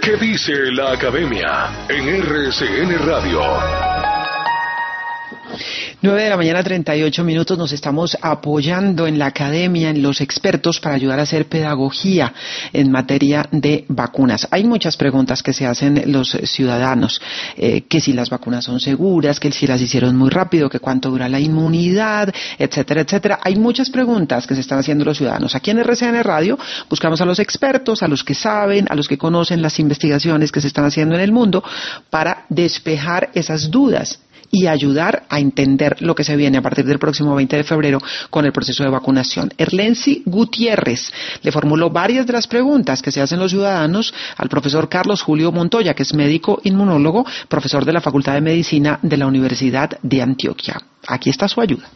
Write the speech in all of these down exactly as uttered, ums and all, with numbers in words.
¿Qué dice la academia en R C N Radio? nueve de la mañana, treinta y ocho minutos. Nos estamos apoyando en la academia, en los expertos, para ayudar a hacer pedagogía en materia de vacunas. Hay muchas preguntas que se hacen los ciudadanos, eh, que si las vacunas son seguras, que si las hicieron muy rápido, que cuánto dura la inmunidad, etcétera, etcétera. Hay muchas preguntas que se están haciendo los ciudadanos. Aquí en R C N Radio buscamos a los expertos, a los que saben, a los que conocen las investigaciones que se están haciendo en el mundo, para despejar esas dudas y ayudar a entender lo que se viene a partir del próximo veinte de febrero con el proceso de vacunación. Erlensi Gutiérrez le formuló varias de las preguntas que se hacen los ciudadanos al profesor Carlos Julio Montoya, que es médico inmunólogo, profesor de la Facultad de Medicina de la Universidad de Antioquia. Aquí está su ayuda.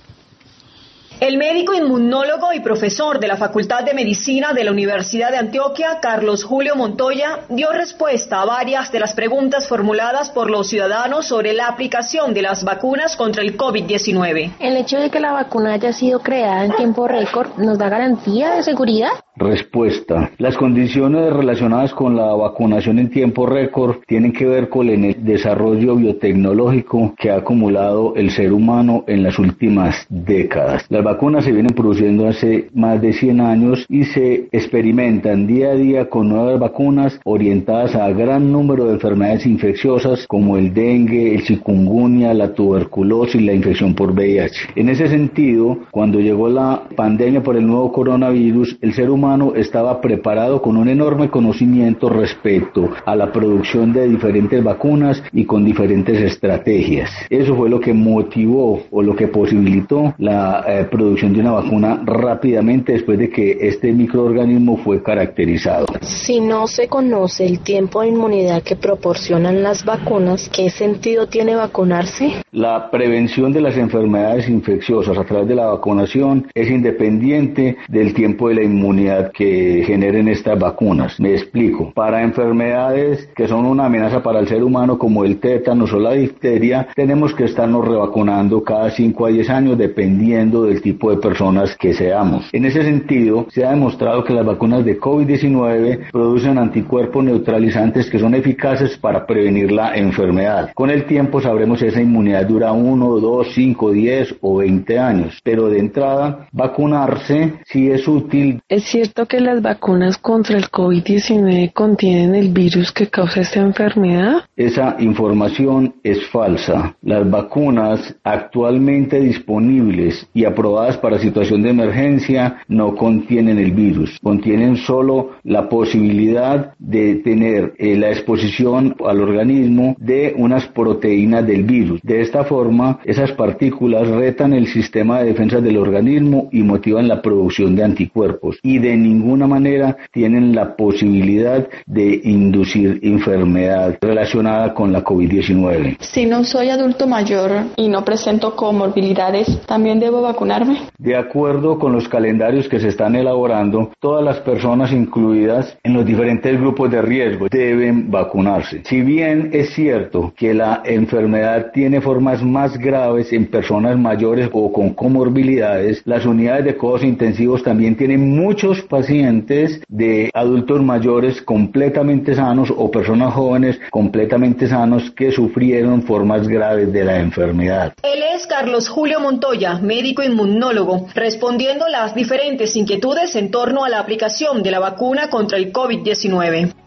El médico inmunólogo y profesor de la Facultad de Medicina de la Universidad de Antioquia, Carlos Julio Montoya, dio respuesta a varias de las preguntas formuladas por los ciudadanos sobre la aplicación de las vacunas contra el COVID diecinueve. ¿El hecho de que la vacuna haya sido creada en tiempo récord nos da garantía de seguridad? Respuesta. Las condiciones relacionadas con la vacunación en tiempo récord tienen que ver con el desarrollo biotecnológico que ha acumulado el ser humano en las últimas décadas. Las vacunas se vienen produciendo hace más de cien años y se experimentan día a día con nuevas vacunas orientadas a gran número de enfermedades infecciosas como el dengue, el chikungunya, la tuberculosis y la infección por V I H. En ese sentido, cuando llegó la pandemia por el nuevo coronavirus, el ser humano estaba preparado con un enorme conocimiento respecto a la producción de diferentes vacunas y con diferentes estrategias. Eso fue lo que motivó o lo que posibilitó la eh, producción de una vacuna rápidamente después de que este microorganismo fue caracterizado. Si no se conoce el tiempo de inmunidad que proporcionan las vacunas, ¿qué sentido tiene vacunarse? La prevención de las enfermedades infecciosas a través de la vacunación es independiente del tiempo de la inmunidad que generen estas vacunas. Me explico. Para enfermedades que son una amenaza para el ser humano como el tétanos o la difteria, tenemos que estarnos revacunando cada cinco a diez años dependiendo del tipo de personas que seamos. En ese sentido, se ha demostrado que las vacunas de COVID diecinueve producen anticuerpos neutralizantes que son eficaces para prevenir la enfermedad. Con el tiempo sabremos si esa inmunidad dura uno, dos, cinco, diez o veinte años. Pero de entrada, vacunarse sí es útil. ¿Es cierto que las vacunas contra el COVID diecinueve contienen el virus que causa esta enfermedad? Esa información es falsa. Las vacunas actualmente disponibles y aprobadas para situación de emergencia no contienen el virus. Contienen solo la posibilidad de tener eh, la exposición al organismo de unas proteínas del virus. De esta forma, esas partículas retan el sistema de defensa del organismo y motivan la producción de anticuerpos. Y de ninguna manera tienen la posibilidad de inducir enfermedad relacionada con la COVID diecinueve. Si no soy adulto mayor y no presento comorbilidades, ¿también debo vacunarme? De acuerdo con los calendarios que se están elaborando, todas las personas incluidas en los diferentes grupos de riesgo deben vacunarse. Si bien es cierto que la enfermedad tiene formas más graves en personas mayores o con comorbilidades, las unidades de cuidados intensivos también tienen muchos pacientes de adultos mayores completamente sanos o personas jóvenes completamente sanos que sufrieron formas graves de la enfermedad. Él es Carlos Julio Montoya, médico inmunólogo, respondiendo las diferentes inquietudes en torno a la aplicación de la vacuna contra el COVID diecinueve.